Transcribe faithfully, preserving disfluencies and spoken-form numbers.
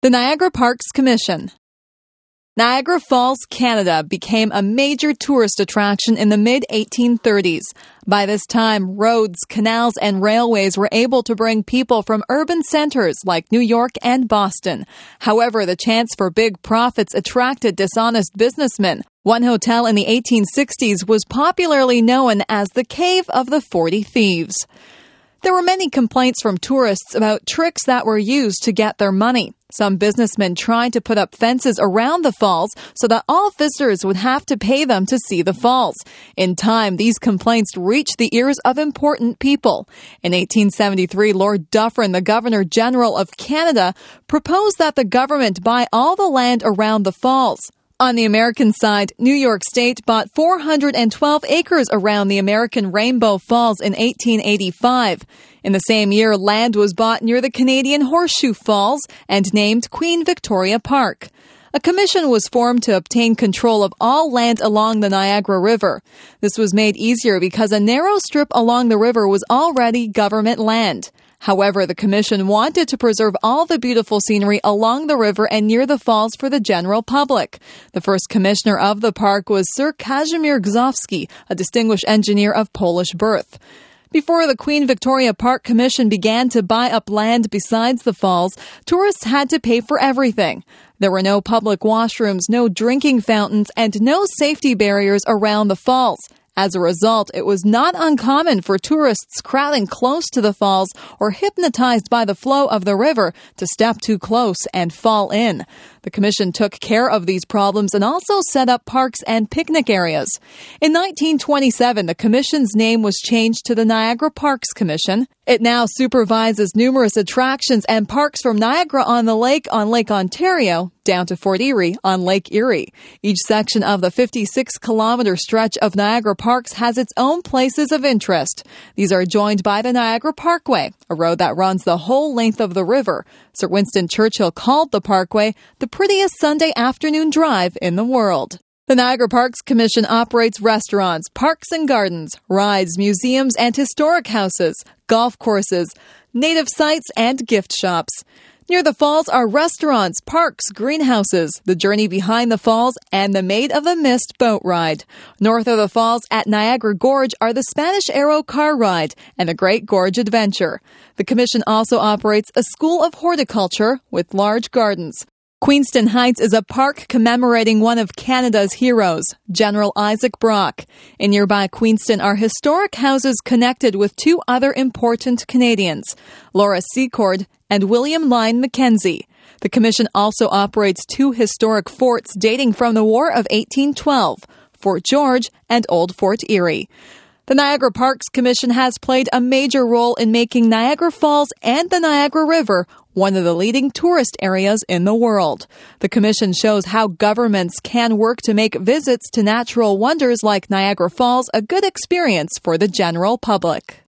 The Niagara Parks Commission. Niagara Falls, Canada became a major tourist attraction in the mid eighteen thirties. By this time, roads, canals, and railways were able to bring people from urban centers like New York and Boston. However, the chance for big profits attracted dishonest businessmen. One hotel in the eighteen sixties was popularly known as the Cave of the Forty Thieves. There were many complaints from tourists about tricks that were used to get their money. Some businessmen tried to put up fences around the falls so that all visitors would have to pay them to see the falls. In time, these complaints reached the ears of important people. In eighteen seventy-three, Lord Dufferin, the Governor-General of Canada, proposed that the government buy all the land around the falls. On the American side, New York State bought four hundred twelve acres around the American Rainbow Falls in eighteen eighty-five. In the same year, land was bought near the Canadian Horseshoe Falls and named Queen Victoria Park. A commission was formed to obtain control of all land along the Niagara River. This was made easier because a narrow strip along the river was already government land. However, the commission wanted to preserve all the beautiful scenery along the river and near the falls for the general public. The first commissioner of the park was Sir Kazimierz Gzowski, a distinguished engineer of Polish birth. Before the Queen Victoria Park Commission began to buy up land besides the falls, tourists had to pay for everything. There were no public washrooms, no drinking fountains, and no safety barriers around the falls. As a result, it was not uncommon for tourists crowding close to the falls or hypnotized by the flow of the river to step too close and fall in. The commission took care of these problems and also set up parks and picnic areas. In nineteen twenty-seven, the commission's name was changed to the Niagara Parks Commission. It now supervises numerous attractions and parks from Niagara-on-the-Lake on Lake Ontario down to Fort Erie on Lake Erie. Each section of the fifty-six kilometer stretch of Niagara Parks has its own places of interest. These are joined by the Niagara Parkway, a road that runs the whole length of the river. Sir Winston Churchill called the Parkway the prettiest Sunday afternoon drive in the world. The Niagara Parks Commission operates restaurants, parks and gardens, rides, museums and historic houses, golf courses, native sites and gift shops. Near the falls are restaurants, parks, greenhouses, the journey behind the falls, and the Maid of the Mist boat ride. North of the falls at Niagara Gorge are the Spanish Arrow car ride and the Great Gorge Adventure. The commission also operates a school of horticulture with large gardens. Queenston Heights is a park commemorating one of Canada's heroes, General Isaac Brock. In nearby Queenston are historic houses connected with two other important Canadians, Laura Secord and William Lyon Mackenzie. The commission also operates two historic forts dating from the War of eighteen twelve, Fort George and Old Fort Erie. The Niagara Parks Commission has played a major role in making Niagara Falls and the Niagara River one of the leading tourist areas in the world. The commission shows how governments can work to make visits to natural wonders like Niagara Falls a good experience for the general public.